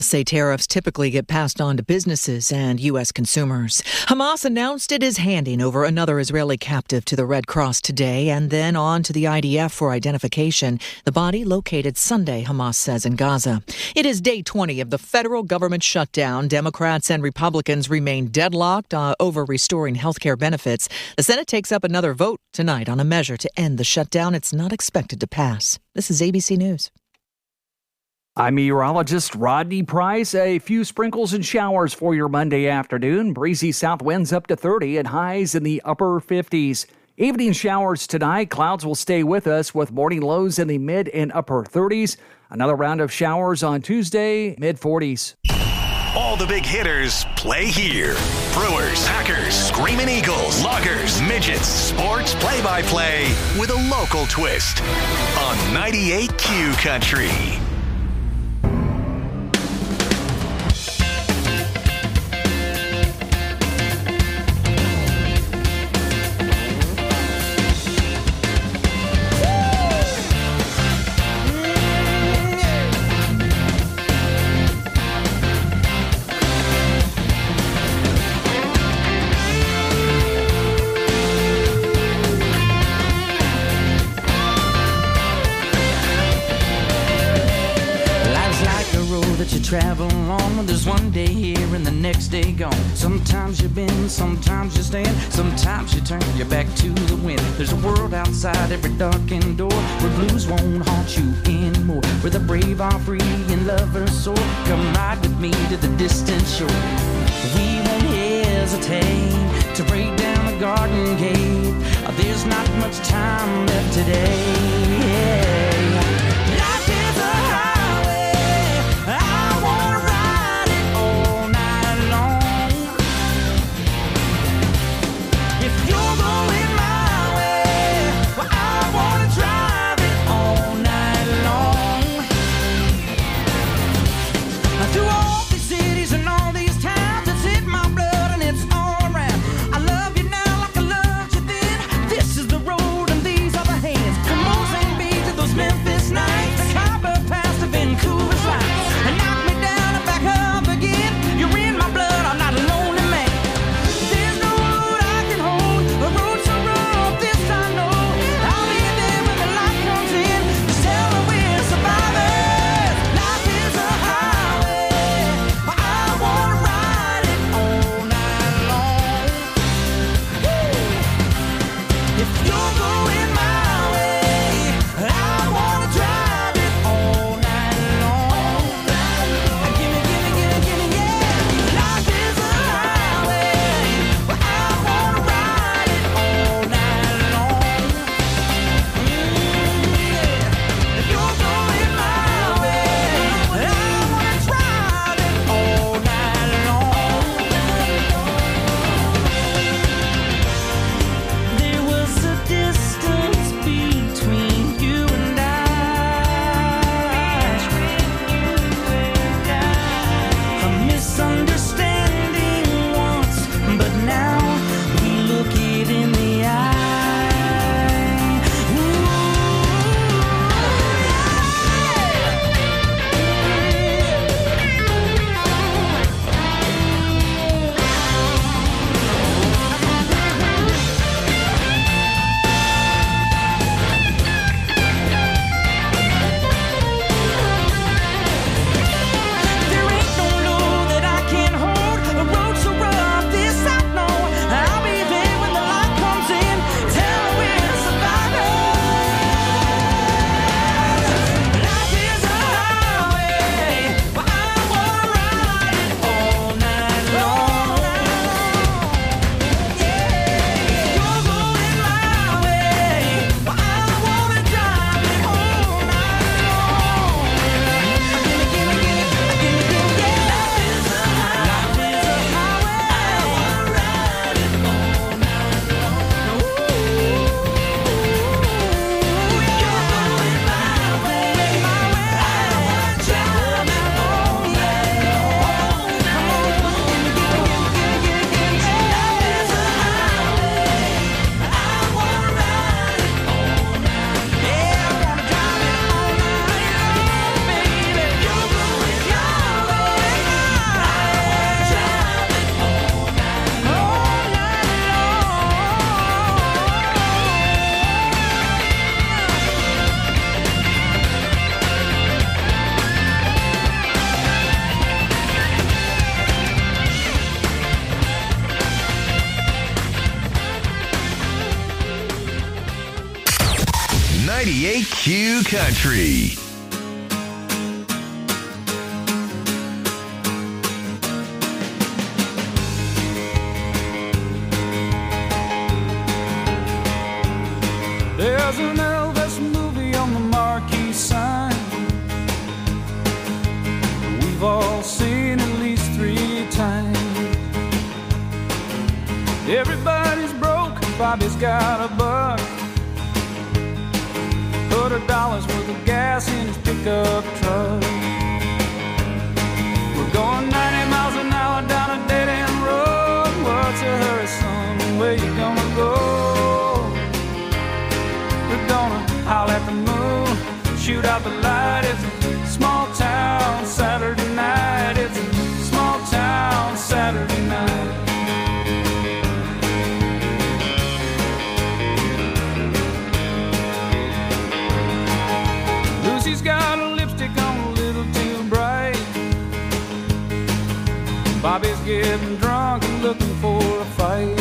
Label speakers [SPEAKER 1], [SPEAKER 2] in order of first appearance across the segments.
[SPEAKER 1] Say tariffs typically get passed on to businesses and U.S. consumers. Hamas announced it is handing over another Israeli captive to the Red Cross today and then on to the IDF for identification. The body located Sunday, Hamas says, in Gaza. It is day 20 of the federal government shutdown. Democrats and Republicans remain deadlocked over restoring health care benefits. The Senate takes up another vote tonight on a measure to end the shutdown. It's not expected to pass. This is ABC News.
[SPEAKER 2] I'm meteorologist Rodney Price. A few sprinkles and showers for your Monday afternoon. Breezy south winds up to 30 and highs in the upper 50s. Evening showers tonight. Clouds will stay with us with morning lows in the mid and upper 30s. Another round of showers on Tuesday, mid 40s.
[SPEAKER 3] All the big hitters play here. Brewers, Packers, Screaming Eagles, Loggers, Midgets, sports play-by-play with a local twist on 98Q Country.
[SPEAKER 4] Travel on, there's one day here and the next day gone. Sometimes you bend, sometimes you stand, sometimes you turn your back to the wind. There's a world outside every darkened door where blues won't haunt you anymore, where the brave are free and lovers soar. Come ride with me to the distant shore. We won't hesitate to break down the garden gate. There's not much time left today. Life is a highway. I wanna ride it all night long. If you're going my way, well, I wanna drive it all night long. Through all these cities and all these towns, it's in my blood and it's all around. I love you now like I loved you then. This is the road and these are the hands. Come on, St. Beats, those men.
[SPEAKER 3] Q Country.
[SPEAKER 5] There's an Elvis movie on the marquee sign. We've all seen at least 3 times. Everybody's broke, Bobby's got a buck. $100 worth of gas in his pickup truck. We're going 90 miles an hour down a dead-end road. What's a hurry, son? Where you gonna go? We're gonna howl at the moon, shoot out the light. It's a small town Saturday night. It's a small town Saturday night. Lucy's got a lipstick on a little too bright. Bobby's getting drunk and looking for a fight.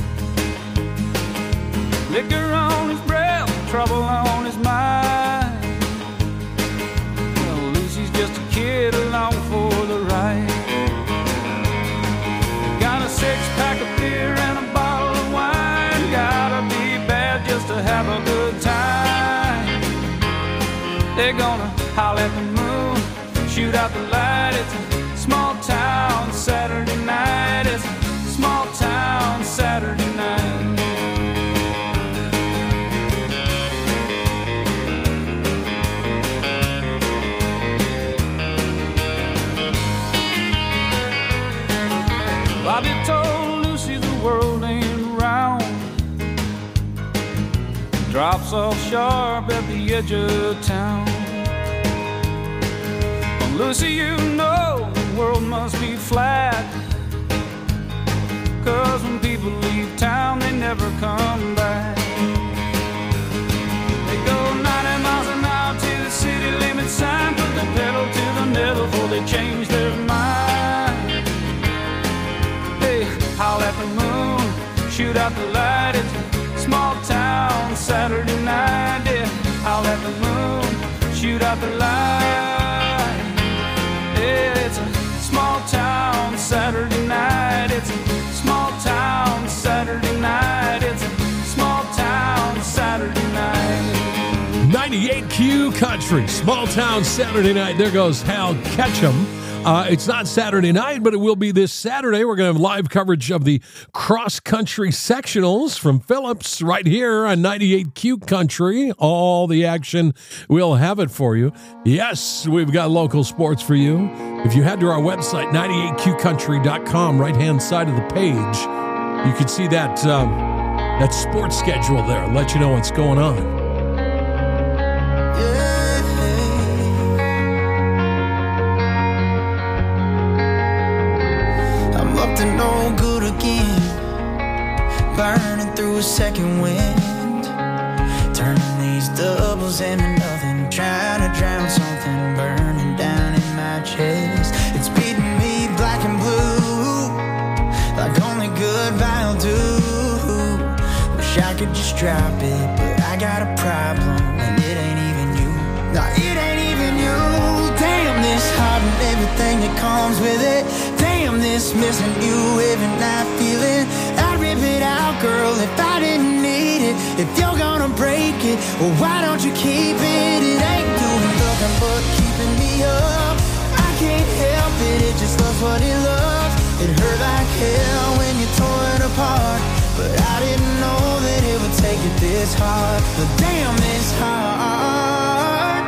[SPEAKER 5] Liquor on his breath, trouble on his mind. Well, Lucy's just a kid along for the ride. Got a 6-pack of beer and a bottle of wine. Gotta be bad just to have a good time. They're gonna howl at the moon, shoot out the light. It's a small town Saturday night. It's a small town Saturday night. Bobby told Lucy the world ain't round. Drops off sharp at the edge of town. Well, Lucy, you know the world must be flat. 'Cause when people leave town, they never come back. They go 90 miles an hour to the city limit sign. Put the pedal to the metal before they change their mind. They howl at the moon, shoot out the light. It's a small town Saturday night. Yeah, howl at the moon, shoot out the light. Yeah, it's a small town Saturday night. It's a small town Saturday night. It's a small town Saturday night.
[SPEAKER 6] 98 Q Country, small town Saturday night. There goes Hal Ketchum. It's not Saturday night, but it will be this Saturday. We're going to have live coverage of the cross-country sectionals from Phillips right here on 98 Q Country. All the action, we'll have it for you. Yes, we've got local sports for you. If you head to our website, 98qcountry.com, right-hand side of the page, you can see that sports schedule there. Let you know what's going on.
[SPEAKER 7] No good again, burning through a second wind, turning these doubles into nothing, trying to drown something burning down in my chest. It's beating me black and blue, like only goodbye will do. Wish I could just drop it, but I got a problem, and it ain't even you. No, it ain't even you. Damn, this heart and everything that comes with it. Damn, this missing you every night feeling. I'd rip it out, girl, if I didn't need it. If you're gonna break it, well, why don't you keep it? It ain't doing nothing but keeping me up. I can't help it, it just loves what it loves. It hurt like hell when you tore it apart, but I didn't know that it would take it this hard. But damn, this hard.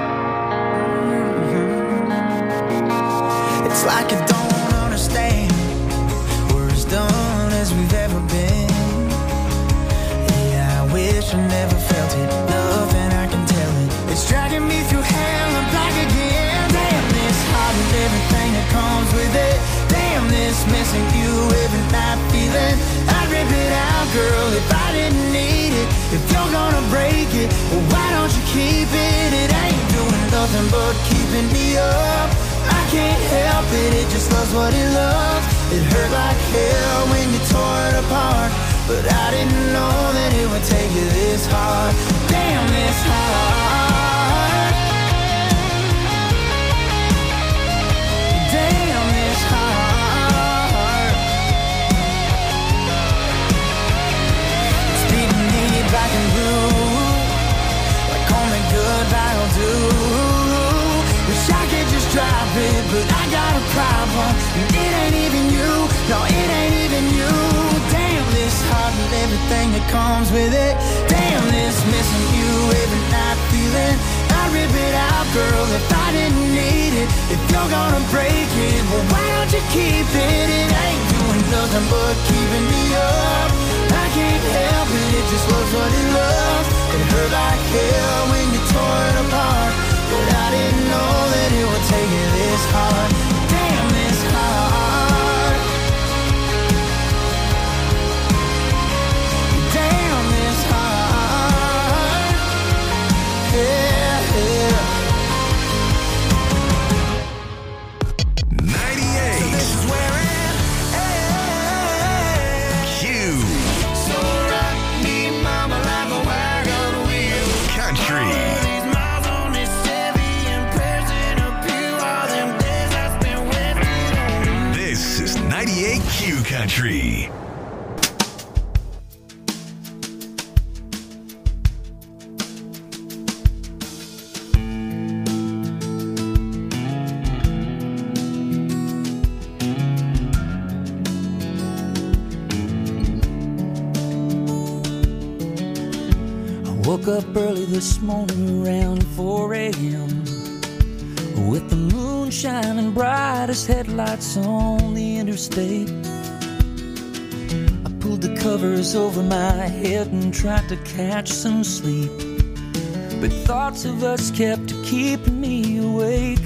[SPEAKER 7] It's like I don't understand. We're as done as we've ever been. Yeah, I wish I never felt it. Nothing I can tell it. It's dragging me through hell and back again. Damn, this heart and everything that comes with it. Damn, this missing you every night feeling. I'd rip it out, girl, if I didn't need it. If you're gonna break it, well, why don't you keep it? It ain't doing nothing but keeping me up. I can't help it, it just loves what it loves. It hurt like hell when you tore it apart, but I didn't know that it would take you this hard. Damn, this hard. it, but I got a problem. And it ain't even you, no, it ain't even you. Damn this heart and everything that comes with it. Damn this missing you every night feeling. I'd rip it out, girl, if I didn't need it. If you're gonna break it, well, why don't you keep it? It ain't doing nothing but keeping me up. I can't help it, it just was what it was. It hurt like hell when you tore it apart, but I didn't know that it would take it this hard. Damn this hard. Damn this hard. Yeah, yeah.
[SPEAKER 3] 98.
[SPEAKER 7] So this is where it ends.
[SPEAKER 3] Q
[SPEAKER 7] So rock me, mama, like a wagon wheel.
[SPEAKER 3] Country.
[SPEAKER 7] These miles on this Chevy and prayers in a pew. All them days I spent wasting on.
[SPEAKER 3] This is 98 Q Country.
[SPEAKER 4] Woke up early this morning around 4 a.m. with the moon shining bright as headlights on the interstate. I pulled the covers over my head and tried to catch some sleep, but thoughts of us kept keeping me awake.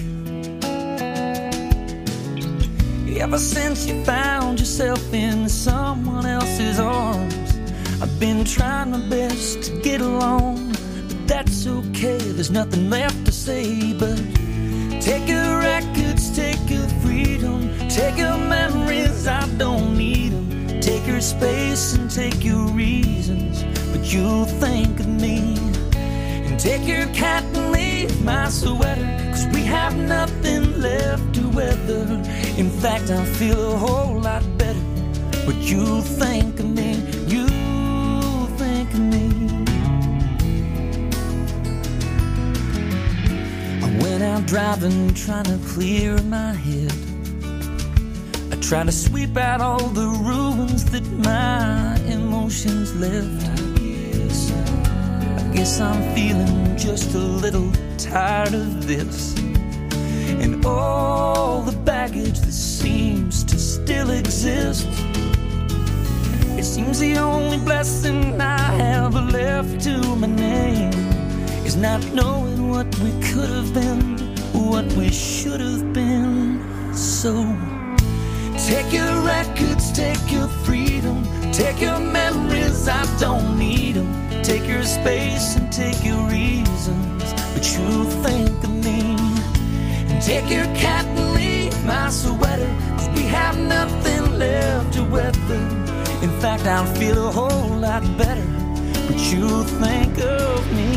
[SPEAKER 4] Ever since you found yourself in someone else's arms, I've been trying my best to get along, but that's okay, there's nothing left to say. But take your records, take your freedom, take your memories, I don't need them. Take your space and take your reasons, but you'll think of me. And take your cat and leave my sweater, 'cause we have nothing left to weather. In fact, I feel a whole lot better, but you'll think of me. Think of me. I went out driving, trying to clear my head. I tried to sweep out all the ruins that my emotions left. I guess I'm feeling just a little tired of this, and all the baggage that seems to still exist. It seems the only blessing I have left to my name is not knowing what we could have been, what we should have been. So take your records, take your freedom, take your memories, I don't need them. Take your space and take your reasons, but you think of me. And take your cat and leave my sweater, 'cause we have nothing left to weather. In fact, I'll feel a whole lot better, but you'll think of me.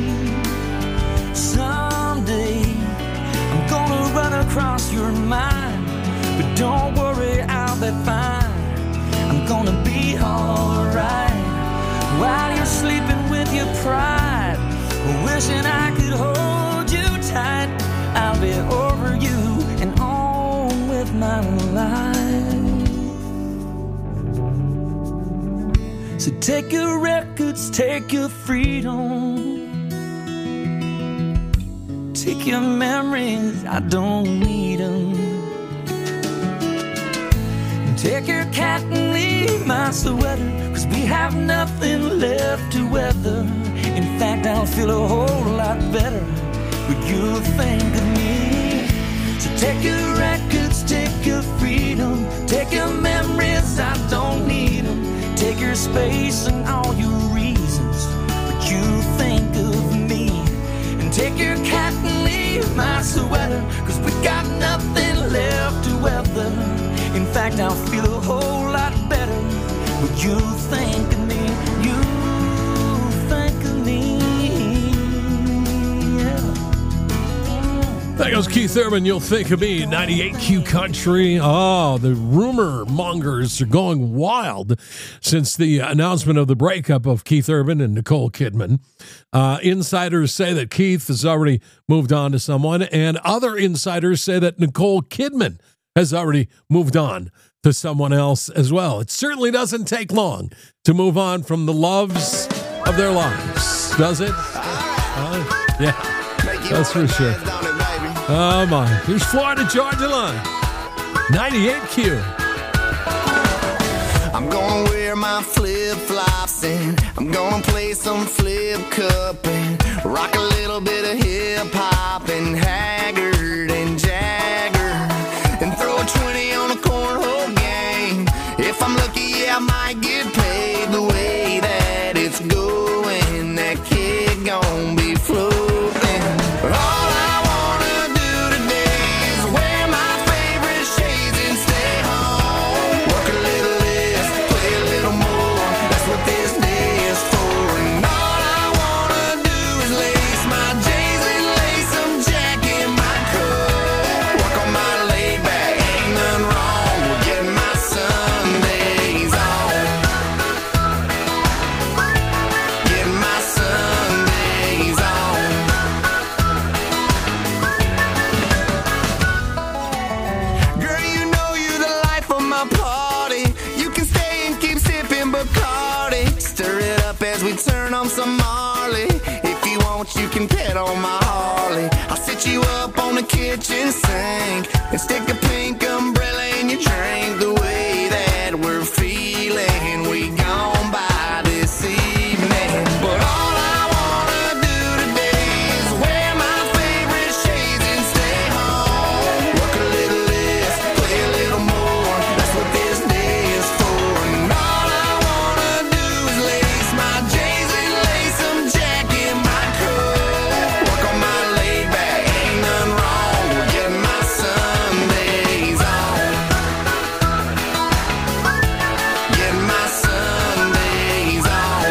[SPEAKER 4] Someday, I'm gonna run across your mind, but don't worry, I'll be fine. I'm gonna be alright while you're sleeping with your pride, wishing I could hold you tight. I'll be over you and on with my life. So take your records, take your freedom, take your memories, I don't need them. Take your cat and leave my sweater, 'cause we have nothing left to weather. In fact, I'll feel a whole lot better, but you'll think of me. So take your records, take your freedom, take your memories, I don't need them. Take your space and all your reasons, but you think of me. And take your cat and leave my sweater, 'cause we got nothing left to weather. In fact, I'll feel a whole lot better, but you think of me. You think of me. Yeah.
[SPEAKER 6] That goes Keith Urban, You'll Think of Me, 98Q Country. Oh, the rumor mongers are going wild since the announcement of the breakup of Keith Urban and Nicole Kidman. Insiders say that Keith has already moved on to someone, and other insiders say that Nicole Kidman has already moved on to someone else as well. It certainly doesn't take long to move on from the loves of their lives, does it? Yeah, that's for sure. Oh, my. Here's Florida Georgia Line. 98Q.
[SPEAKER 7] I'm gonna wear my flip-flops and I'm gonna play some flip cup and rock a little bit of hip-hop and Haggard and Jagger and throw a 20 on a cornhole game. If I'm lucky, I might get paid. The way that it's going, that kid gon' be floating. But all I wanna do today is wear my favorite shades and stay home. Work a little less, play a little more. That's what this day is for. And all I wanna do is lace my J's and lace some Jack in my coat. Work on my laid back, ain't nothing wrong with getting my Sundays on. Getting my Sundays on. Girl, you know you're the life of my party. You can stay and keep sipping Bacardi. Stir it up as we turn on some Marley. If you want, you can pet on my Harley. I'll sit you up on the kitchen sink and stick a pink umbrella in your drink. The way that we're feeling, we gone by this evening. But all I wanna do today is wear my favorite shades and stay home. Work a little less, play a little more. That's what this day is for. And all I wanna do is lace my J's and lace some Jack in my coat. Work on my laid back, ain't nothing wrong with getting my Sundays on. Getting my Sundays on.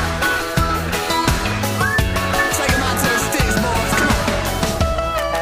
[SPEAKER 7] Take 'em out to the sticks, boys. Come on.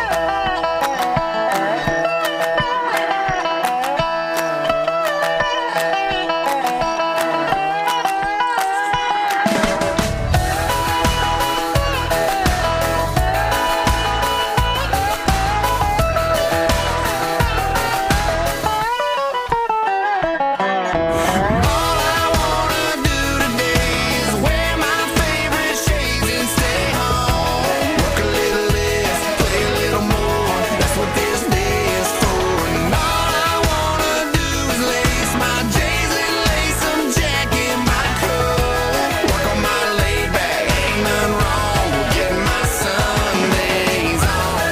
[SPEAKER 7] All I wanna do today is wear my favorite shades and stay home. Work a little less, play a little more. That's what this day is for. And all I wanna do is lace my J's and lace some Jack in my coat. Work on my laid back, ain't nothing wrong with getting my Sundays on.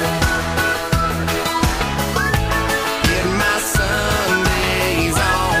[SPEAKER 7] Getting my Sundays on.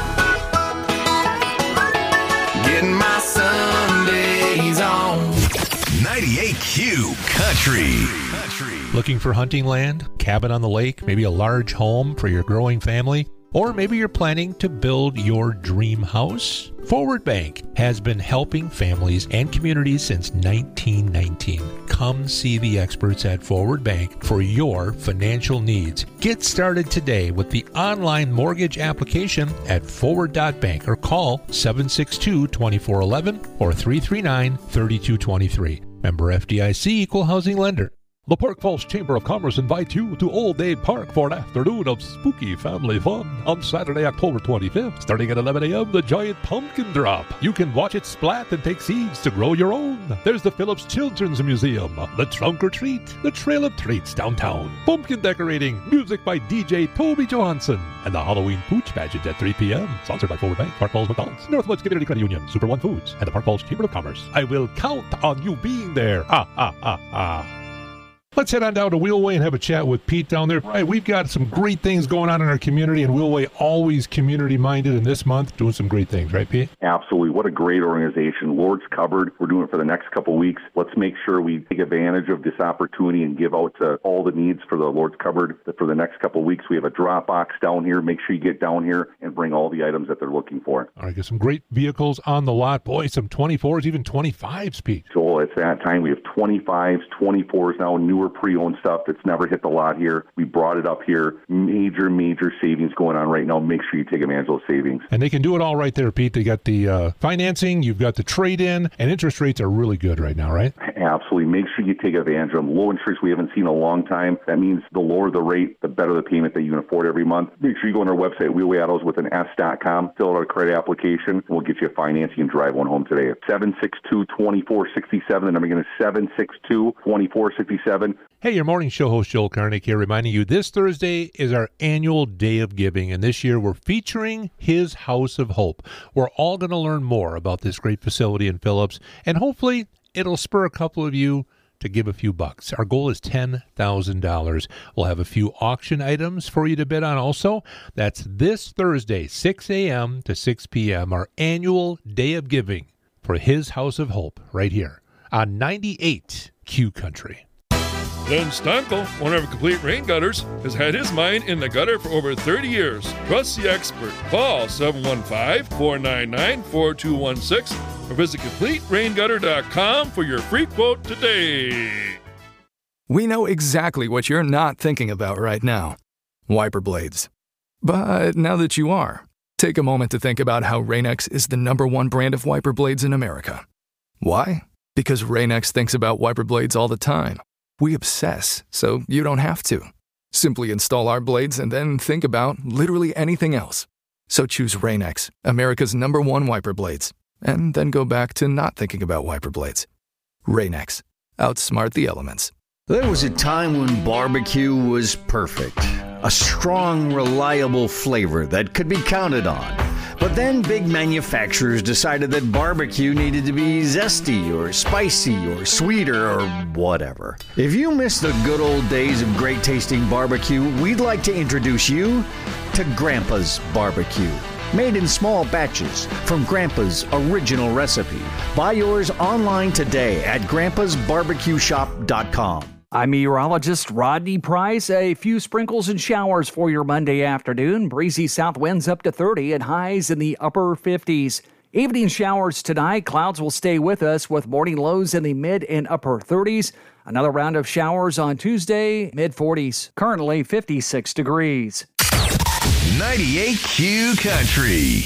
[SPEAKER 7] Getting my Sundays on.
[SPEAKER 3] 98Q Country.
[SPEAKER 8] Looking for hunting land, cabin on the lake, maybe a large home for your growing family? Or maybe you're planning to build your dream house? Forward Bank has been helping families and communities since 1919. Come see the experts at Forward Bank for your financial needs. Get started today with the online mortgage application at forward.bank or call 762-2411 or 339-3223. Member FDIC, Equal Housing Lender.
[SPEAKER 9] The Park Falls Chamber of Commerce invites you to Old Aid Park for an afternoon of spooky family fun on Saturday, October 25th. Starting at 11 a.m., the giant pumpkin drop. You can watch it splat and take seeds to grow your own. There's the Phillips Children's Museum, the Trunk or Treat, the Trail of Treats downtown, pumpkin decorating, music by DJ Toby Johansson, and the Halloween Pooch Pageant at 3 p.m. Sponsored by Forward Bank, Park Falls McDonald's, Northwoods Community Credit Union, Super One Foods, and the Park Falls Chamber of Commerce. I will count on you being there.
[SPEAKER 8] Let's head on down to Wheelway and have a chat with Pete down there. Right, we've got some great things going on in our community, and Wheelway always community-minded, and this month doing some great things, right, Pete?
[SPEAKER 10] Absolutely. What a great organization. Lord's Cupboard. We're doing it for the next couple of weeks. Let's make sure we take advantage of this opportunity and give out to all the needs for the Lord's Cupboard. For the next couple of weeks, we have a drop box down here. Make sure you get down here and bring all the items that they're looking for.
[SPEAKER 8] All right, got some great vehicles on the lot. Boy, some 24s, even 25s, Pete.
[SPEAKER 10] So it's that time. We have 25s, 24s now, newer pre-owned stuff. It's never hit the lot here. We brought it up here. Major savings going on right now. Make sure you take advantage of those savings.
[SPEAKER 8] And they can do it all right there, Pete. They got the financing, you've got the trade-in, and interest rates are really good right now, right?
[SPEAKER 10] Absolutely. Make sure you take advantage of them. Low interest we haven't seen in a long time. That means the lower the rate, the better the payment that you can afford every month. Make sure you go on our website, wheelwayautos with an S.com, fill out a credit application, and we'll get you financing and drive one home today. 762-2467. The number again is 762-2467.
[SPEAKER 8] Hey, your morning show host Joel Karnick here, reminding you this Thursday is our annual Day of Giving, and this year we're featuring His House of Hope. We're all going to learn more about this great facility in Phillips, and hopefully it'll spur a couple of you to give a few bucks. Our goal is $10,000. We'll have a few auction items for you to bid on also. That's this Thursday, 6 a.m. to 6 p.m., our annual Day of Giving for His House of Hope right here on 98 Q Country.
[SPEAKER 11] Len Stankel, owner of Complete Rain Gutters, has had his mind in the gutter for over 30 years. Trust the expert. Call 715-499-4216 or visit CompleteRainGutter.com for your free quote today.
[SPEAKER 12] We know exactly what you're not thinking about right now. Wiper blades. But now that you are, take a moment to think about how Rain-X is the #1 brand of wiper blades in America. Why? Because Rain-X thinks about wiper blades all the time. We obsess, so you don't have to. Simply install our blades and then think about literally anything else. So choose Rain-X, America's #1 wiper blades, and then go back to not thinking about wiper blades. Rain-X. Outsmart the elements.
[SPEAKER 13] There was a time when barbecue was perfect. A strong, reliable flavor that could be counted on. But then big manufacturers decided that barbecue needed to be zesty or spicy or sweeter or whatever. If you miss the good old days of great tasting barbecue, we'd like to introduce you to Grandpa's Barbecue. Made in small batches from Grandpa's original recipe. Buy yours online today at grandpasbarbecueshop.com.
[SPEAKER 2] I'm meteorologist Rodney Price. A few sprinkles and showers for your Monday afternoon. Breezy south winds up to 30 and highs in the upper 50s. Evening showers tonight. Clouds will stay with us with morning lows in the mid and upper 30s. Another round of showers on Tuesday, mid 40s. Currently 56 degrees.
[SPEAKER 3] 98 Q Country.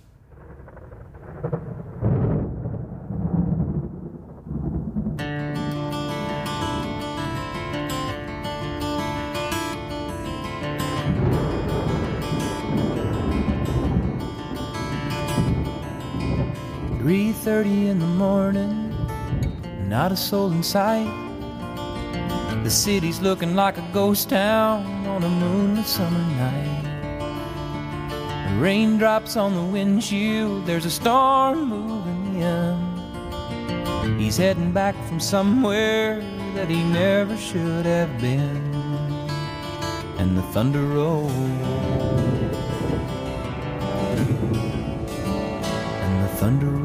[SPEAKER 4] "3:30 in the morning, not a soul in sight. The city's looking like a ghost town on a moonlit summer night. Raindrops on the windshield, there's a storm moving in. He's heading back from somewhere that he never should have been. And the thunder rolls, and the thunder rolls.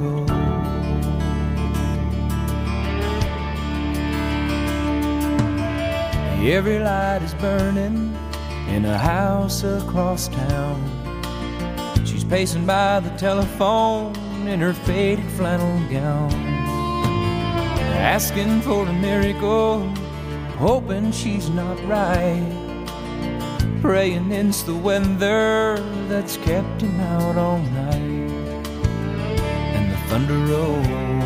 [SPEAKER 4] Every light is burning in a house across town. She's pacing by the telephone in her faded flannel gown, asking for a miracle, hoping she's not right, praying it's the weather that's kept him out all night. And the thunder rolls,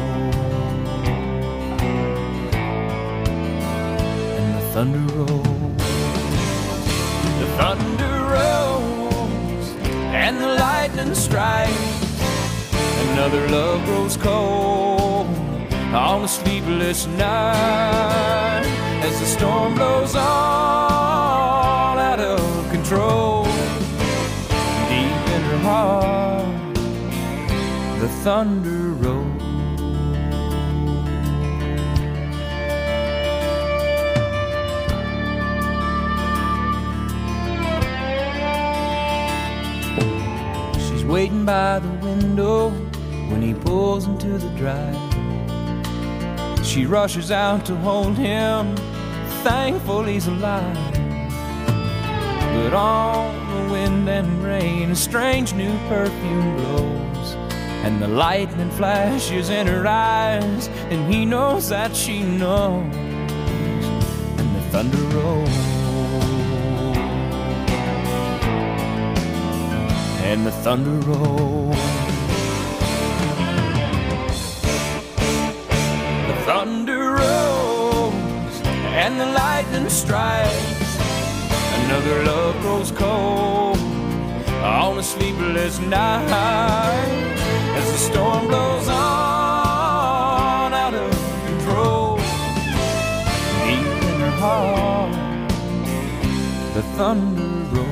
[SPEAKER 4] and the thunder rolls. The thunder rolls and the lightning strikes. Another love grows cold on a sleepless night as the storm blows all out of control. Deep in her heart, the thunder rolls. Waiting by the window when he pulls into the drive. She rushes out to hold him, thankful he's alive. But on the wind and rain, a strange new perfume blows, and the lightning flashes in her eyes, and he knows that she knows. And the
[SPEAKER 7] thunder rolls, and the thunder rolls. The thunder rolls, and the lightning strikes. Another love grows cold on a sleepless night as the storm blows on out of control. Deep in her heart, the thunder rolls.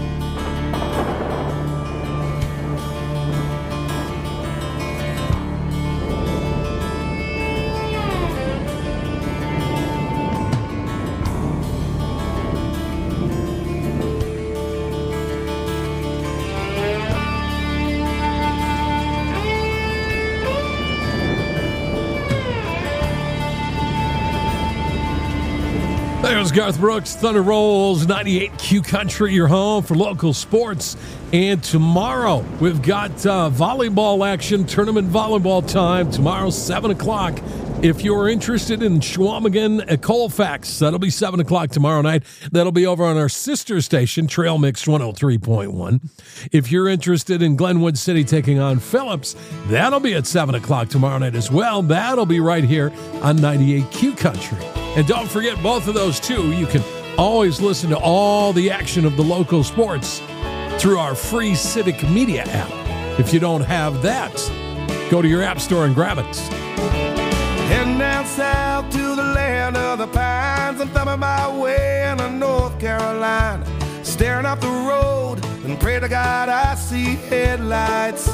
[SPEAKER 6] There's Garth Brooks, Thunder Rolls, 98 Q Country, your home for local sports. And tomorrow, we've got volleyball action, tournament volleyball time, tomorrow, 7 o'clock. If you're interested in Chequamegon at Colfax, that'll be 7 o'clock tomorrow night. That'll be over on our sister station, Trail Mix 103.1. If you're interested in Glenwood City taking on Phillips, that'll be at 7 o'clock tomorrow night as well. That'll be right here on 98 Q Country. And don't forget both of those, too. You can always listen to all the action of the local sports through our free Civic Media app. If you don't have that, go to your app store and grab it.
[SPEAKER 14] Heading down south to the land of the pines. I'm thumbing my way into North Carolina, staring up the road and pray to God I see headlights.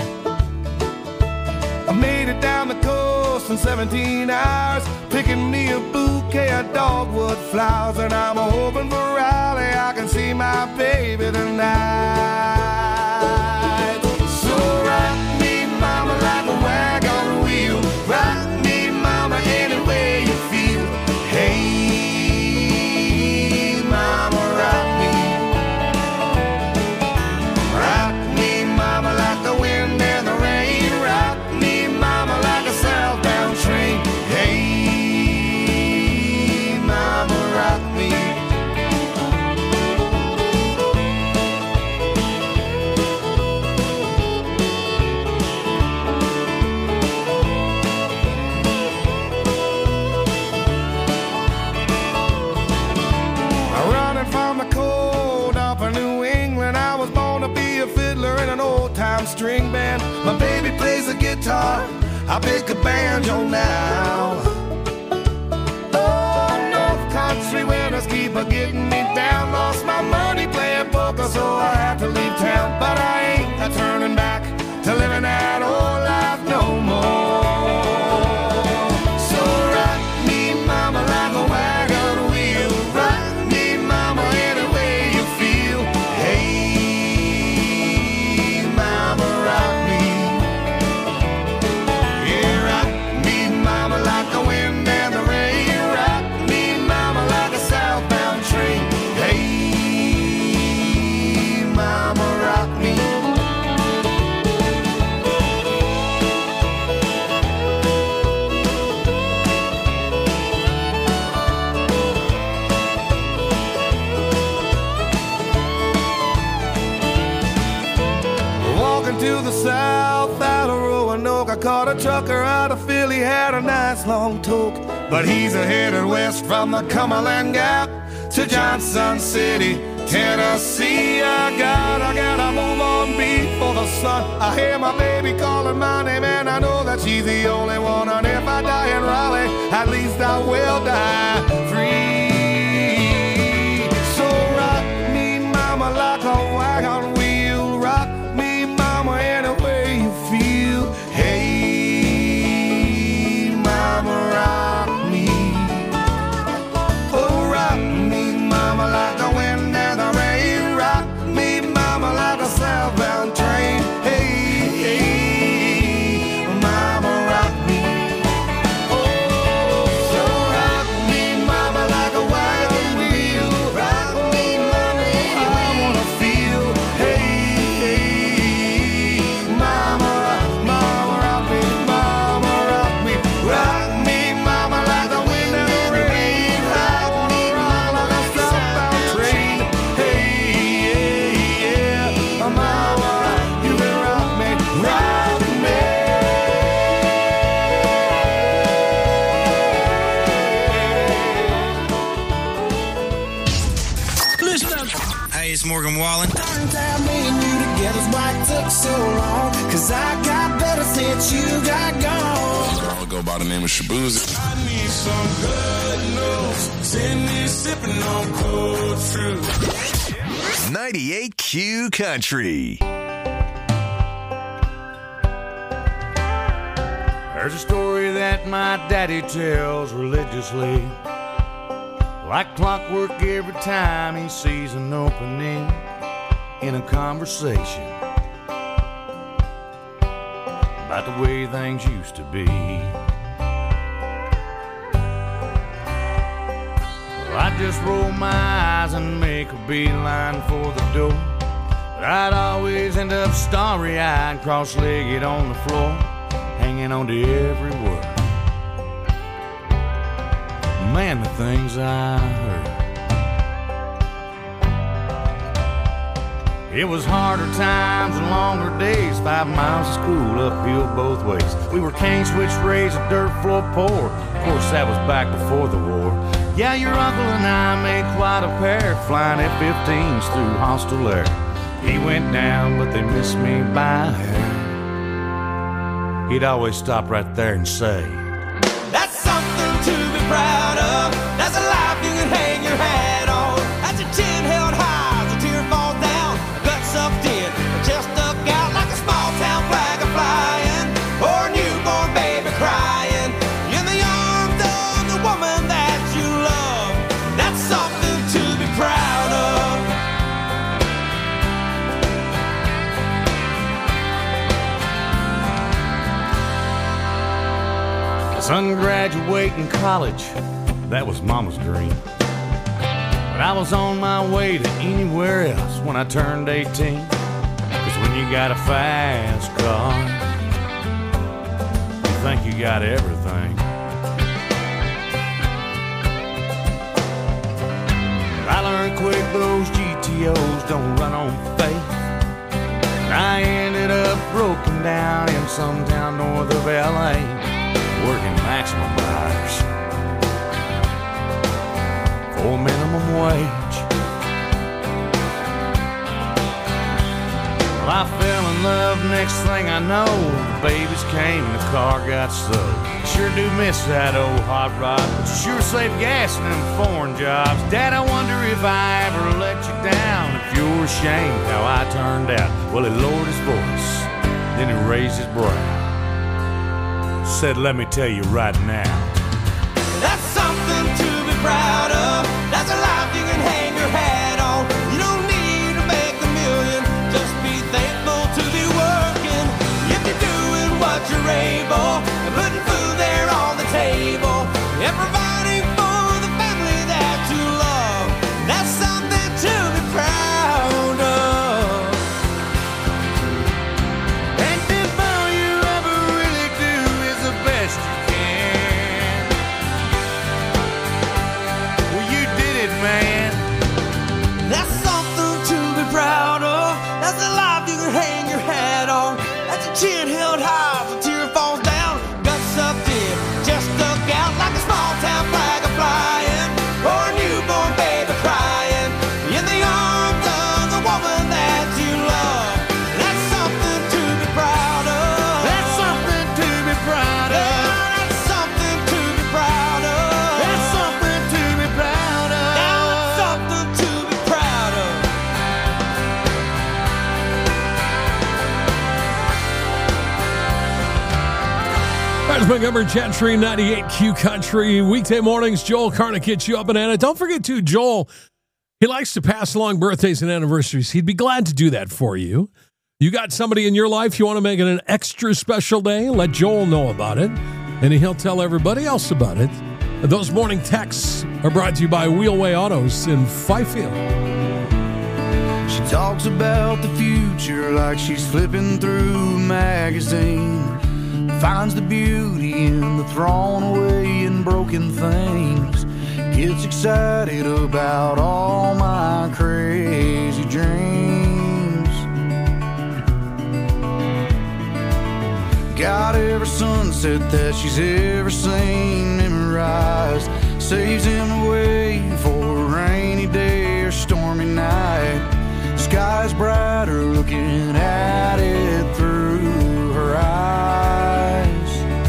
[SPEAKER 14] I made it down the coast in 17 hours, picking me a bouquet of dogwood flowers, and I'm hoping for Raleigh I can see my baby tonight. So rock me, mama, like a wagon wheel. Rock me, mama, any way you feel. Hey, mama, rock me. Rock me, mama, like the wind and the rain. Rock me, mama, like a southbound train. Hey, mama, rock me. Running from the cold off of New England, I was born to be a fiddler in an old-time string band. My baby plays the guitar, I pick a banjo now. Oh, North Country winters keep a getting me down. Lost my money playing poker, so I had to leave town. But I ain't a turning back to living that old life no more. So rock me, mama, like a wagon wheel. Rock me, mama, any way you feel. Hey, mama, rock me. Yeah, rock me, mama, like the wind and the rain. Rock me, mama, like a southbound train. Hey, mama, rock me. Walking to the south out of Roanoke, I caught a trucker out of Philly, had a nice long toke. But he's a headed west from the Cumberland Gap to Johnson City, Tennessee. I gotta move on before the sun. I hear my baby calling my name, and I know that she's the only one. And if I die in Raleigh, at least I will die free. So rock me, mama, like a wagon wheel. Rock me, mama, any way you feel. Hey, mama, rock me. Oh, rock me, mama, like the wind and the rain. Rock me, mama, like a southbound train. Hey, mama, rock me. Oh, so rock me, mama.
[SPEAKER 15] Morgan Wallen.
[SPEAKER 7] Turned out me and you together's why it took so long. Cause I got better since you got gone.
[SPEAKER 16] I'll go by the name of Shabuzi.
[SPEAKER 14] I need some good news. Send me sipping on cold fruit.
[SPEAKER 3] 98Q Country.
[SPEAKER 17] There's a story that my daddy tells religiously, like clockwork every time he sees an opening in a conversation about the way things used to be. Well, I just roll my eyes and make a beeline for the door, but I'd always end up starry-eyed, cross-legged on the floor, hanging on to every word. Man, the things I heard. It was harder times and longer days, 5 miles of school uphill both ways. We were cane switch raised, a dirt floor poor. Of course, that was back before the war. Yeah, your uncle and I made quite a pair, flying F-15s through hostile air. He went down, but they missed me by a hair. He'd always stop right there and say,
[SPEAKER 7] that's something to be proud of. That's a life you can hang your hat on. That's a chin held high, as a tear falls down, a gut sucked in, a chest stuck out like a small town flag a flying, or a newborn baby crying in the arms of the woman that you love. That's something to be proud of.
[SPEAKER 17] son graduating college, that was Mama's dream. But I was on my way to anywhere else when I turned 18. 'Cause when you got a fast car, you think you got everything. But I learned quick those GTOs don't run on faith. And I ended up broken down in some town north of LA, working maximum hours for minimum wage. Well, I fell in love, next thing I know, the babies came and the car got sold. Sure do miss that old hot rod, but you sure save gas in them foreign jobs. Dad, I wonder if I ever let you down, if you're ashamed how I turned out. Well, he lowered his voice, then he raised his brow, said, let me tell you right now,
[SPEAKER 7] that's something to be proud of. That's a life you can hang your hat on. You don't need to make a million, just be thankful to be working. If you're doing what you're able, and putting food there on the table, and providing for the family that you love, that's something to be proud of.
[SPEAKER 17] and if all you ever really do is the best you can, well, you did it, man.
[SPEAKER 7] That's something to be proud of. That's a life you can hang your hat on. That's a chin held high, as a tear falls down, guts up in, just stuck out like a small town flag a flying, or a newborn baby crying in the arms of the woman that you love. That's something to be proud of.
[SPEAKER 17] That's something to be proud of.
[SPEAKER 7] That's something to be proud of.
[SPEAKER 17] That's something to be proud of.
[SPEAKER 7] That's something to be proud of.
[SPEAKER 6] That's Montgomery Gentry, 98Q Country. Weekday mornings, Joel Carnick gets you up and Anna. Don't forget to, Joel, he likes to pass along birthdays and anniversaries. He'd be glad to do that for you. You got somebody in your life you want to make it an extra special day? Let Joel know about it, and he'll tell everybody else about it. Those morning texts are brought to you by Wheelway Autos in Fifield.
[SPEAKER 14] She talks about the future like she's flipping through a magazine. Finds the beauty in the thrown away and broken things. Gets excited about all my crazy dreams. Got every sunset that she's ever seen memorized. Saves him away for a rainy day or stormy night.
[SPEAKER 17] Sky's brighter looking at it through her eyes.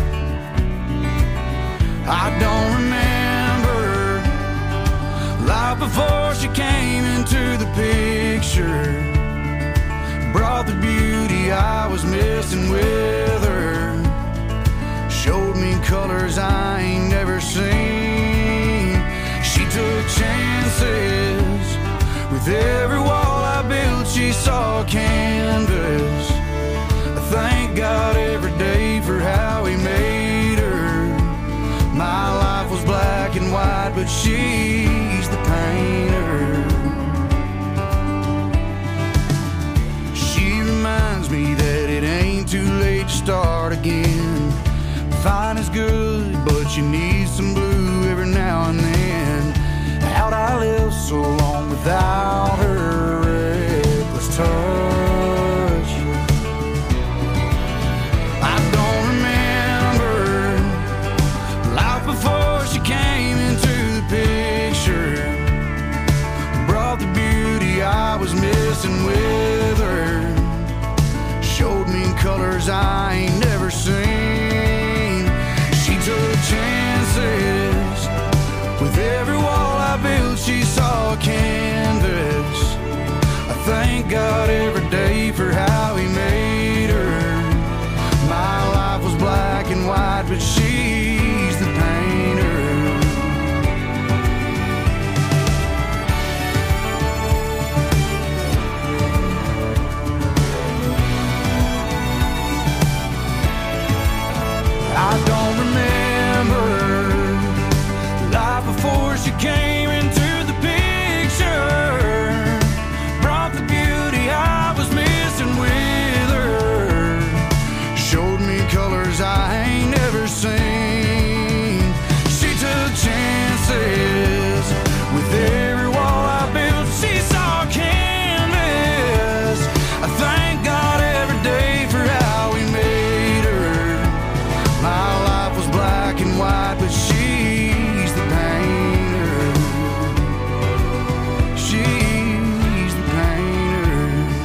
[SPEAKER 17] I don't remember life before she came into the picture. Brought the beauty I was missing with her. Showed me colors I ain't never seen. She took chances. With every wall I built, she saw a canvas. I thank God every day for how He made her. My life was black and white, but she's the painter. She reminds me that it ain't too late to start again. Fine is good, but you need some blue every now and then. How'd I live so long without her reckless touch? I don't remember life before she came into the picture. Brought the beauty I was missing with her. Showed me colors I ain't never seen. She took chances. With every wall I built, she saw a canvas. I thank God every day for how He made her. My life was black and white, but she's the painter. I don't remember life before she came into the picture. Brought the beauty I was missing with her. Showed me colors I ain't never seen. She took chances. With every wall I built, she saw a canvas. I thank God every day for how He made her. My life was black and white, but she's the painter. She's the painter.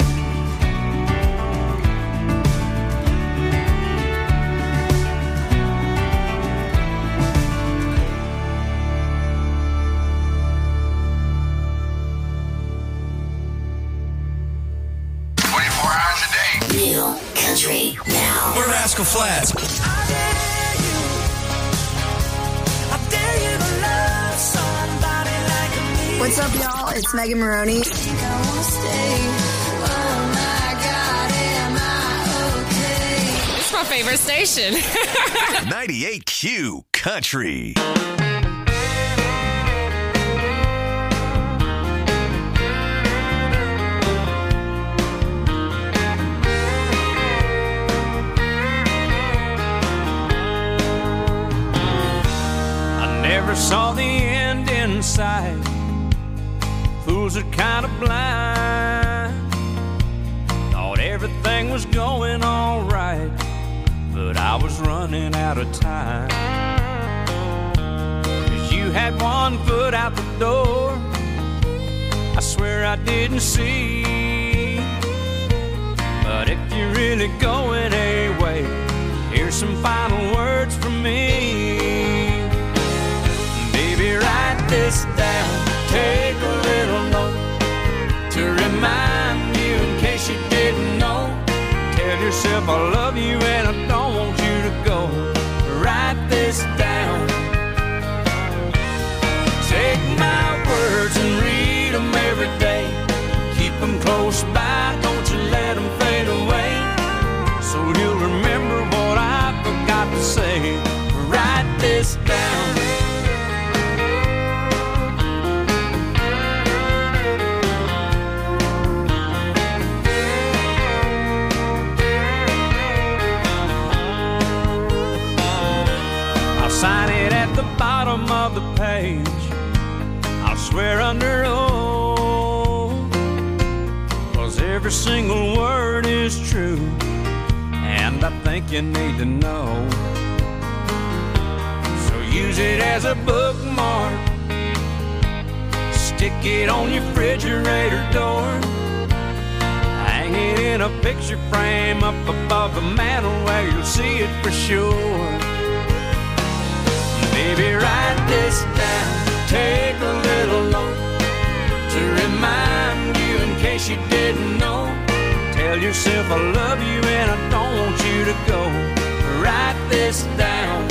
[SPEAKER 15] New country now.
[SPEAKER 3] We're Rascal Flatts.
[SPEAKER 18] What's up, y'all? It's Megan Maroney.
[SPEAKER 15] It's my favorite station.
[SPEAKER 3] 98Q Country.
[SPEAKER 5] Never saw the end in sight. Fools are kind of blind. Thought everything was going all right, but I was running out of time. 'Cause you had one foot out the door, I swear I didn't see. But if you're really going away, here's some final words from me. Baby, write this down, take a little note to remind you in case you didn't know. Tell yourself I love you and I don't want you to go. Write this down. Take my words and read them every day. Keep them close by, don't you let them fade away. So you'll remember what I forgot to say. Write this down. Sign it at the bottom of the page. I'll swear under oath, 'cause every single word is true, and I think you need to know. So use it as a bookmark, stick it on your refrigerator door. in a picture frame up above the mantel where you'll see it for sure. Baby, write this down, take a little note to remind you in case you didn't know. Tell yourself I love you and I don't want you to go. Write this down.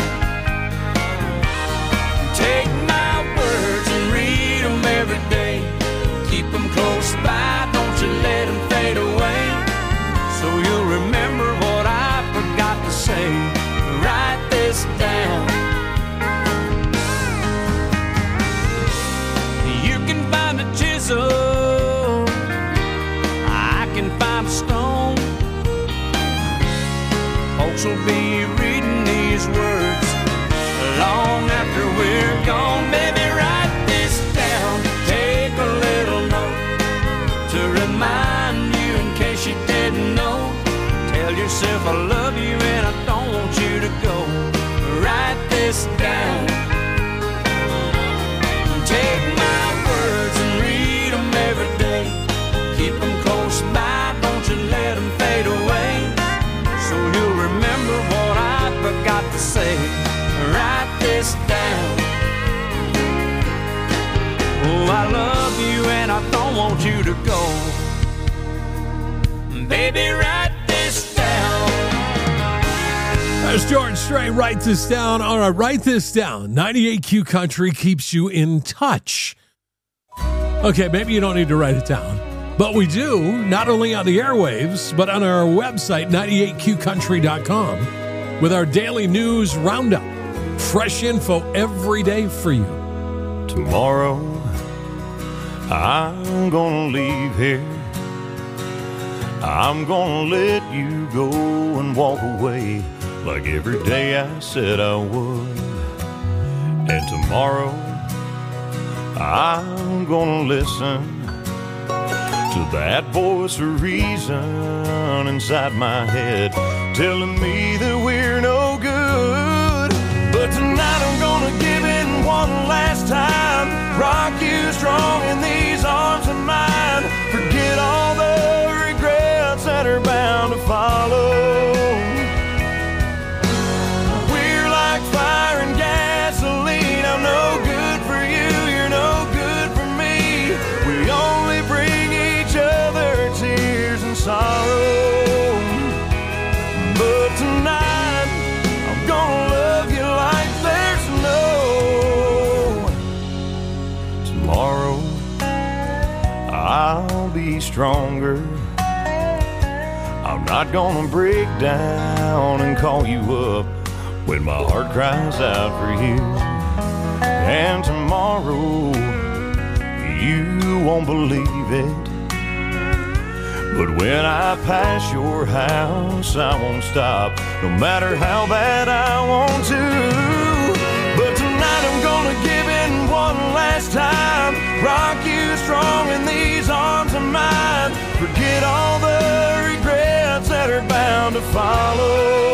[SPEAKER 5] Take my words and read them every day. Keep them close by, don't you let them fade away. So you'll remember what I forgot to say. Write this down. You can find a chisel, I can find a stone. Folks will be reading these words long after we're gone. Baby, write this down, take a little note to remind you in case you didn't know. Tell yourself I love you and I don't want you to go. Write this down. Take my words and read them every day. Keep them close by, don't you let them fade away. So you'll remember what I forgot to say. Write this down. Oh, I love you and I don't want you to go. Baby, write this down.
[SPEAKER 6] As George Strait writes this down. All right, write this down. 98Q Country keeps you in touch. Okay, maybe you don't need to write it down. But we do, not only on the airwaves, but on our website, 98QCountry.com, with our daily news roundup. Fresh info every day for you.
[SPEAKER 17] Tomorrow, I'm gonna leave here. I'm gonna let you go and walk away like every day I said I would. And tomorrow, I'm gonna listen to that voice of reason inside my head telling me that we're no good. But tonight I'm gonna give in one last time, rock you strong in these arms of mine. Forget all the regrets that are bound to follow. We're like fire and gasoline. I'm no good for you, you're no good for me. We only bring each other tears and sorrow. But tonight I'm gonna love you like there's no tomorrow. I'll be stronger. I'm not gonna break down and call you up when my heart cries out for you. And tomorrow, you won't believe it, but when I pass your house, I won't stop, no matter how bad I want to. But tonight I'm gonna give in one last time, rock you strong in these arms of mine. Forget all the regrets that are bound to follow.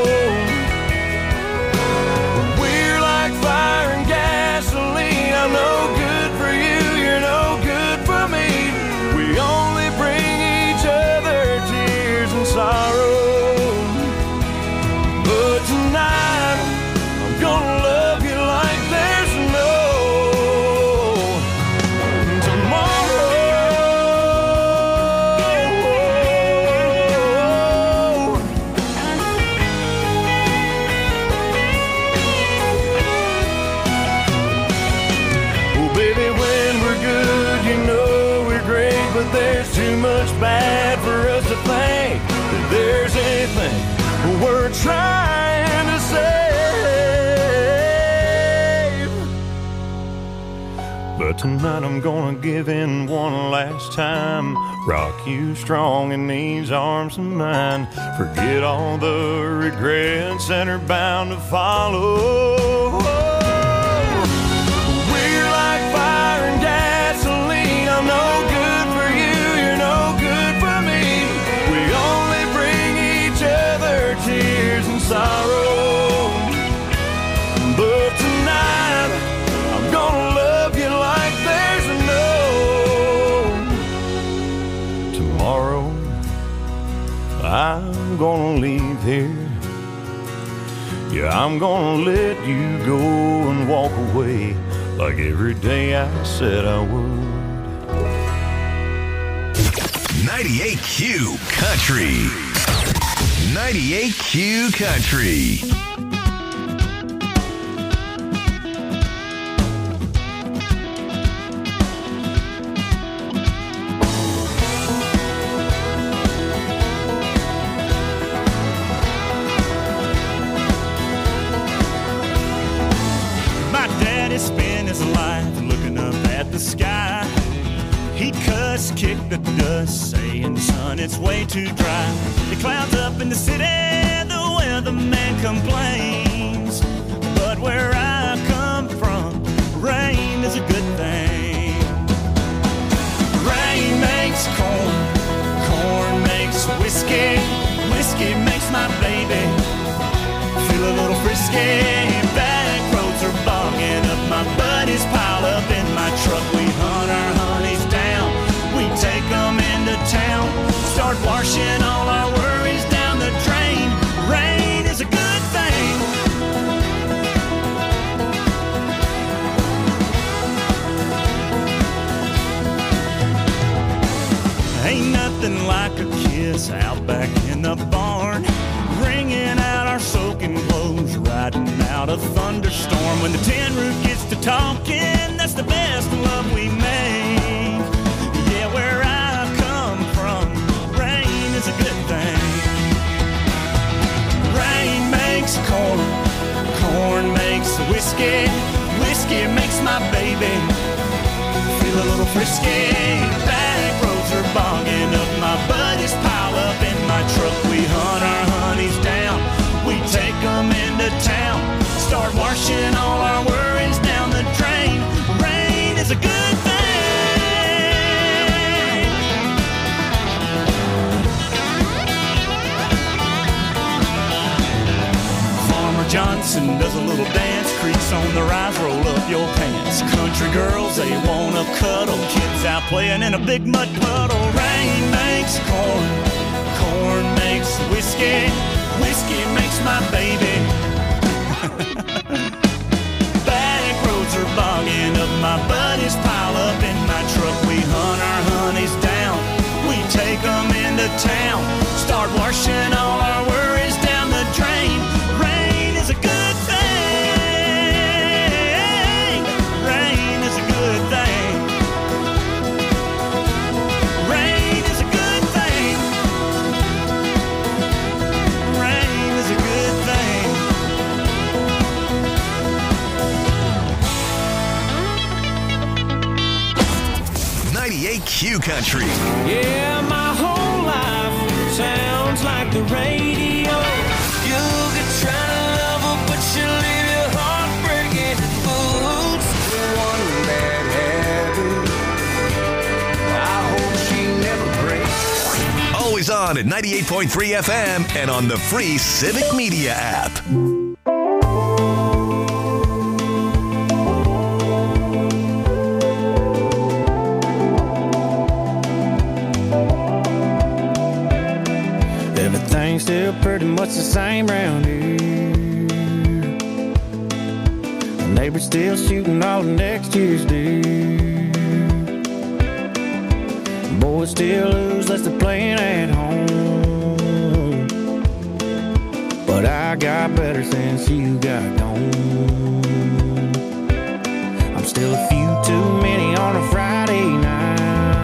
[SPEAKER 17] We're like fire and gasoline. I'm no good for you, you're no good for me. We only bring each other tears and sorrow. But tonight I'm gonna love you like there's no tomorrow. Oh baby, when we're good, you know we're great, but there's too much bad for us to think that there's anything we're trying to save. But tonight I'm gonna give in one last time, rock you strong in these arms of mine. Forget all the regrets that are bound to follow. We're like fire and gasoline. I'm no good for you, you're no good for me. We only bring each other tears and sorrow. But tonight I'm gonna love you like there's no tomorrow. I'm gonna leave here. Yeah, I'm gonna let you go and walk away like every day I said I would.
[SPEAKER 3] 98Q Country. 98Q Country.
[SPEAKER 19] My daddy spent his life looking up at the sky. He cussed, kicked the dust, saying, son, it's way too dry. The clouds up in the city, the weatherman complains. But where I come from, rain is a good thing. Rain makes corn, corn makes whiskey, whiskey makes my baby feel a little frisky. Back roads are bogging up, my buddies pile up in my truck. We hunt our honeys down, we take them into town, start washing all our worries down the drain. Rain is a good thing. Ain't nothing like a kiss out back in the barn, wringing out our soaking clothes, riding out a thunderstorm. When the tin roof gets to talking, that's the best love we make. Yeah, where I come from, rain is a good thing. Rain makes corn, corn makes whiskey, whiskey makes my baby feel a little frisky. Back roads are bogging up, my buddies pile up in my truck. We hunt our honeys down, we take them into town, start washing all our worries down the drain. Rain is a good thing. Farmer Johnson does a little dance, creaks on the rise, roll up your pants. Country girls, they wanna cuddle, kids out playing in a big mud puddle. Rain makes corn, corn makes whiskey, whiskey makes my baby. Back roads are bogging up, my buddies pile up in my truck. We hunt our honeys down, we take them into town, start washing all our worries down the drain. Rain is a good thing. Rain is a good thing. Rain is a good thing. Rain is a good thing.
[SPEAKER 3] 98Q Country.
[SPEAKER 4] Yeah, my whole life sounds like the radio. You could try to love her, but she'll leave your heart breaking boots. One bad habit, I hope she never breaks.
[SPEAKER 3] Always on at 98.3 FM and on the free Civic Media app.
[SPEAKER 19] Everything's still pretty much the same round here. The neighbor's still shooting all the next year's deer. Boys still lose less they're playing at home. But I got better since you got gone. I'm still a few too many on a Friday night.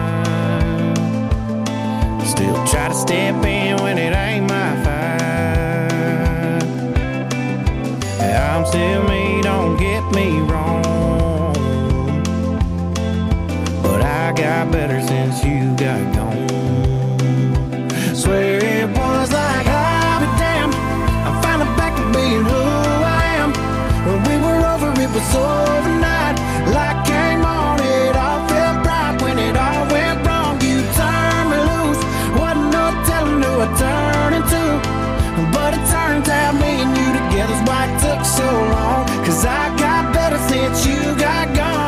[SPEAKER 19] Still try to step in when it ain't my fight. I'm still me, don't get me wrong. But I got better since you got gone. Swear it was like I'll be damned, I'm finally back to being who I am. When we were over, it was overnight. Light came on, it all felt bright. When it all went wrong, you turned me loose. Wasn't no telling who I turned into. But it turns out me and you together's why it took so long. Cause I got better since you got gone.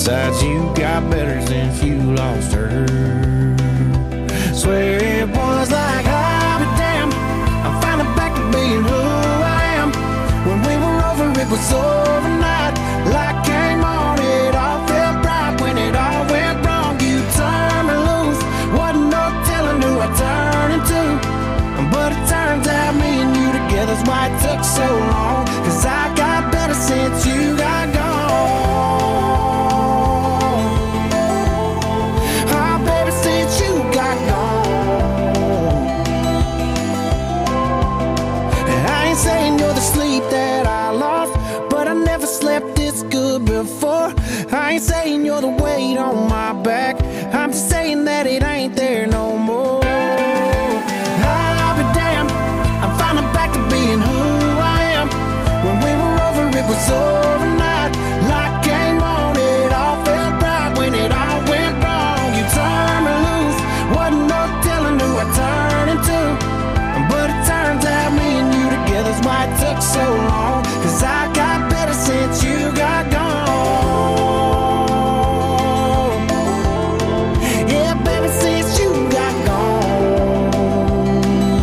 [SPEAKER 19] Besides, you got better since you lost her. Swear it was like, I'll be damned, I'm finally back to being who I am. When we were over, it was overnight. Light came on, it all felt bright. When it all went wrong, you turned me loose. Wasn't no telling who I turned into. But it turns out me and you together's why it took so long. 'Cause I got better since you got gone. Oh, baby, since you got gone. And I ain't saying you're the sleep that I lost, but I never slept this good before. I ain't saying you're the weight on my back, I'm just saying that it ain't there no more. I'll be damned, I'm finally back to being who I am. When we were over, it was overnight. Light came on, it all felt bright. When it all went wrong, you turned me loose. Wasn't no telling who I turned into. But it turns out me and you together's why it took so long. 'Cause I got better since you got gone. Yeah, baby, since you got gone.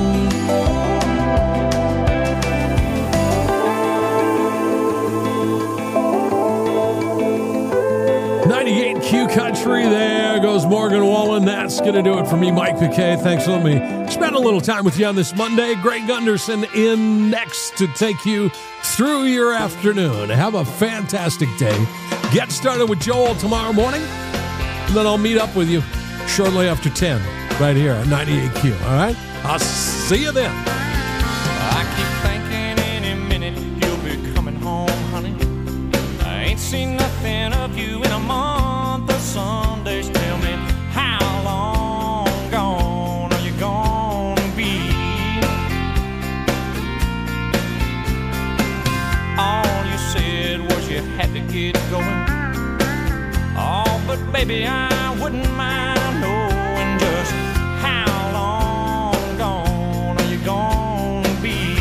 [SPEAKER 6] 98 Q Country, there goes Morgan Wallen. That's going to do it for me, Mike McKay. Thanks for letting me spend a little time with you on this Monday. Greg Gunderson in next to take you through your afternoon. Have a fantastic day. Get started with Joel tomorrow morning, and then I'll meet up with you shortly after 10 right here at 98 Q. All right? I'll see you then.
[SPEAKER 4] I keep thinking any minute you'll be coming home, honey. I ain't seen nothing of you in a month of Sundays. Tell me, how long gone are you gonna be? All you said was you had to get going. Oh, but baby, I wouldn't mind knowing just how long gone are you gonna be?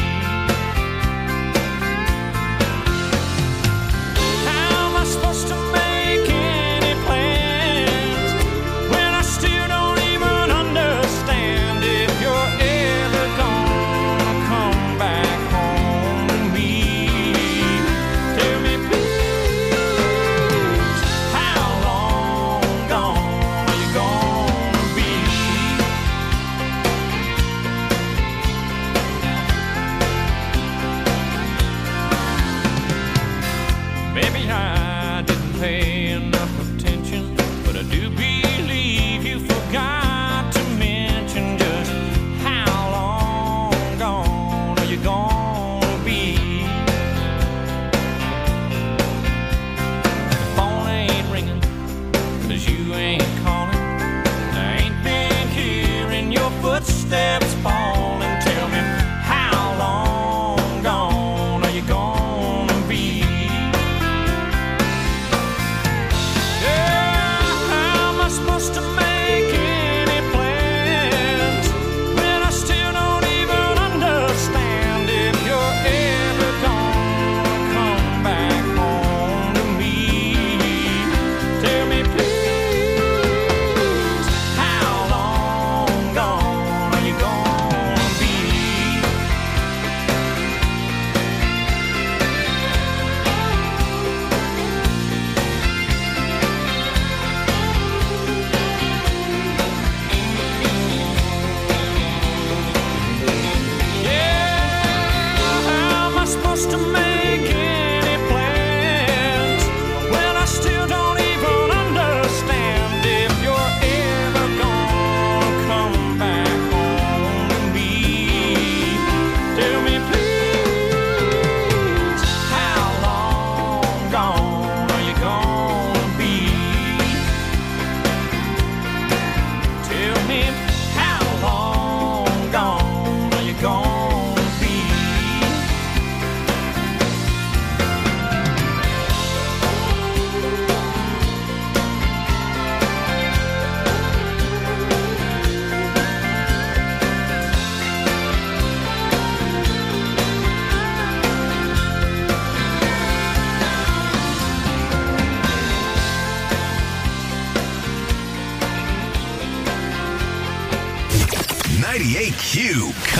[SPEAKER 4] How am I supposed to make any plans when I still don't even understand if you're ever gonna come back home to me? Tell me, please, how long gone are you gonna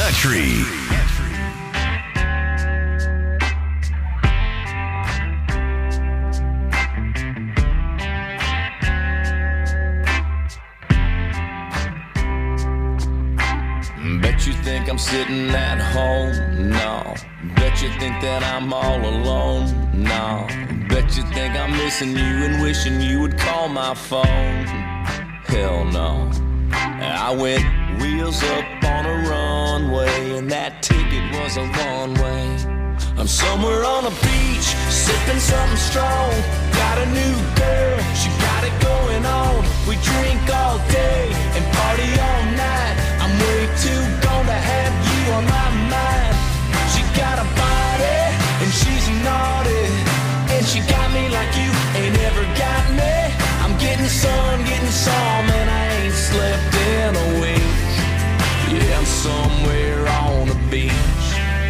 [SPEAKER 3] Country.
[SPEAKER 20] Bet you think I'm sitting at home? No. Bet you think that I'm all alone? No. Bet you think I'm missing you and wishing you would call my phone? Hell no. I went wheels up on a runway, and that ticket was a one-way. I'm somewhere on a beach, sipping something strong. Got a new girl, she got it going on. We drink all day and party all night. I'm way too gone to have you on my mind. She got a body and she's naughty, and she got me like you ain't ever got me. I'm getting some, and I ain't slept in a week. Yeah, I'm somewhere on the beach.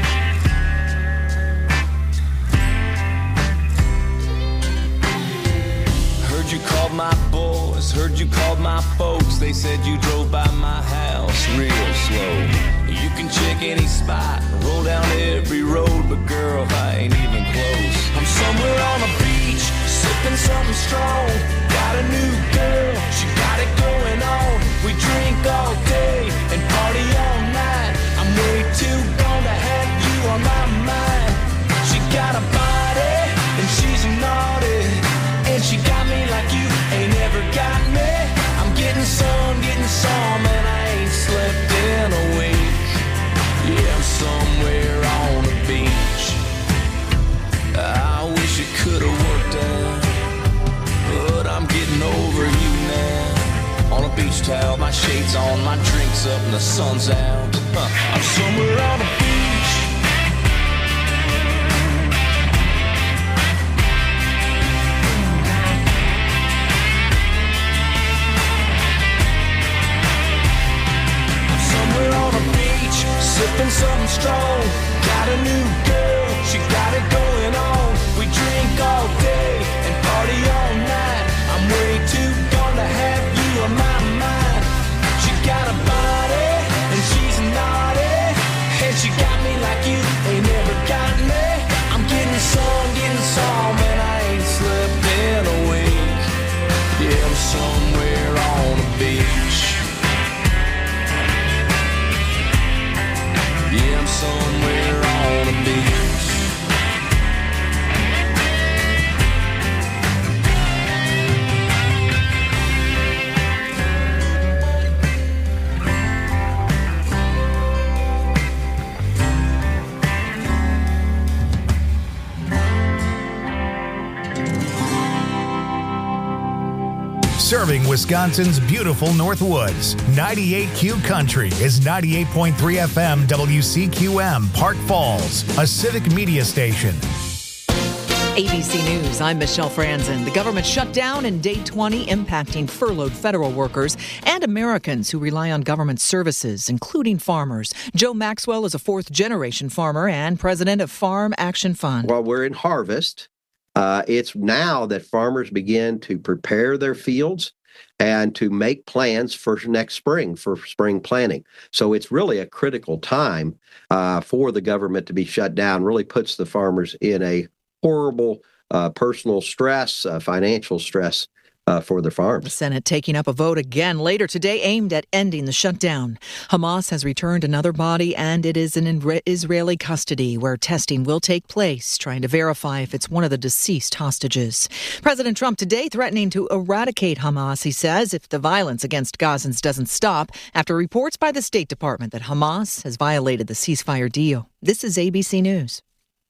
[SPEAKER 20] Heard you called my boys, heard you called my folks. They said you drove by my house real slow. You can check any spot, roll down every road, but girl, I ain't even close. I'm somewhere on a beach, sipping something strong. Got a new girl, she got it going on. We drink all day and party all night. I'm way too gone to have you on my mind. She got a body and she's naughty, and she got me like you ain't ever got me. I'm getting some, and I ain't slept in a week. Yeah, I'm somewhere on the beach. I wish it could have worked out, but I'm getting over you now. On a beach towel, my shades on, my drinks up, and the sun's out. I'm somewhere on the beach. I'm somewhere on the beach, sipping something strong. Got a new girl, she got it going on. We drink all day and party all night. I'm way too gone to have you on my mind. She got a body and she's naughty, and she got me like you ain't never got me. I'm getting some, and I ain't slept in a week. Yeah, I'm somewhere on the beach. Yeah, I'm somewhere on the beach.
[SPEAKER 21] Serving Wisconsin's beautiful Northwoods. 98Q Country is 98.3 FM WCQM, Park Falls, a civic media station.
[SPEAKER 1] ABC News, I'm Michelle Franzen. The government shutdown in day 20 impacting furloughed federal workers and Americans who rely on government services, including farmers. Joe Maxwell is a fourth-generation farmer and president of Farm Action Fund.
[SPEAKER 22] While we're in harvest, it's now that farmers begin to prepare their fields and to make plans for next spring, for spring planting. So it's really a critical time for the government to be shut down. Really puts the farmers in a horrible personal stress, financial stress for their farms.
[SPEAKER 1] The Senate taking up a vote again later today aimed at ending the shutdown. Hamas has returned another body, and it is in Israeli custody where testing will take place, trying to verify if it's one of the deceased hostages. President Trump today threatening to eradicate Hamas, he says, if the violence against Gazans doesn't stop, after reports by the State Department that Hamas has violated the ceasefire deal. This is ABC News.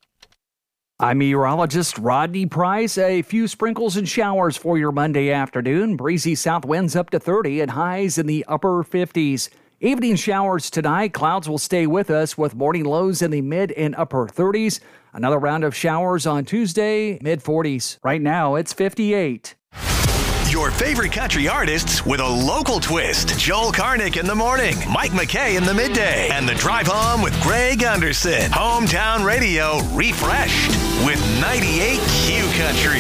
[SPEAKER 2] I'm meteorologist Rodney Price. A few sprinkles and showers for your Monday afternoon. Breezy south winds up to 30 and highs in the upper 50s. Evening showers tonight. Clouds will stay with us with morning lows in the mid and upper 30s. Another round of showers on Tuesday, mid 40s. Right now, it's 58.
[SPEAKER 3] Your favorite country artists with a local twist. Joel Karnick in the morning, Mike McKay in the midday, and the drive home with Greg Anderson. Hometown radio refreshed with 98Q Country.